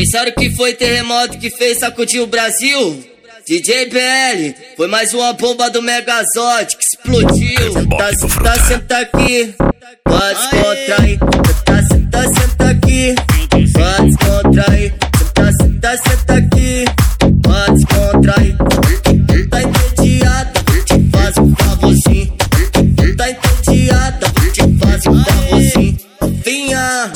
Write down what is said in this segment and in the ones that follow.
Pensaram que foi terremoto que fez sacudir o Brasil? DJ BL, foi mais uma bomba do Megazord que explodiu. Senta aqui, pode descontrair. Senta aqui, pode descontrair. Senta aqui, pode descontrair. Tá entediada, vou te fazer um favorzinho. Tá entediada, vou te fazer um favorzinho. Vinha.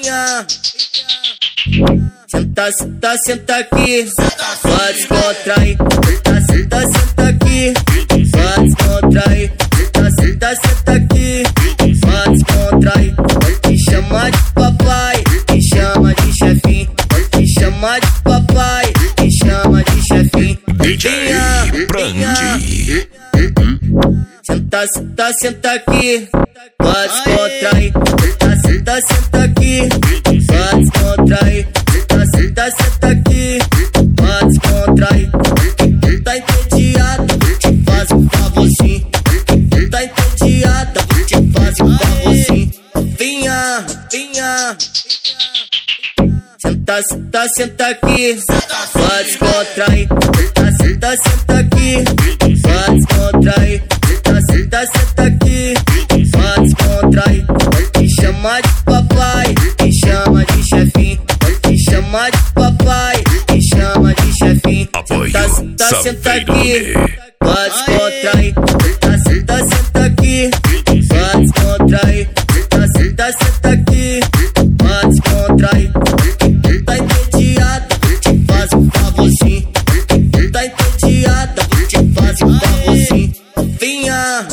Senta aqui, pode descontrair. Senta aqui, pode descontrair. Senta aqui, pode descontrair. Me chama de papai, me chama de chefinho. Me chama de papai, me chama de chefinho. Brandi. Senta aqui, pode descontrair. Senta aqui, pode descontrair. Senta aqui, pode descontrair. Tá entediada, vou te fazer um favorzinho. Tá entediada, vou te fazer um favorzinho. Vinha. Senta aqui, pode descontrair. Senta aqui, pode descontrair. Senta aqui, pode descontrair. Me chama de papai, me chama de chefinho. Me chama de papai, me chama de chefinho. Senta aqui, pode descontrair. Senta aqui, pode descontrair. Senta aqui, pode descontrair. Tá entediada, vou te fazer um favorzinho. Tá entediada, vou te fazer um favorzinho. Vinha.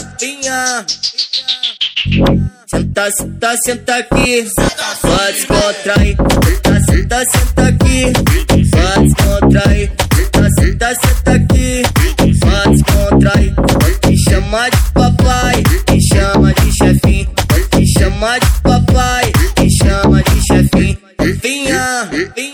Senta aqui, pode descontrair. Senta aqui, pode descontrair. Senta aqui, pode descontrair. Me chama de papai, me chama de chefinho. Me chama de papai, me chama de chefinho. Vinha.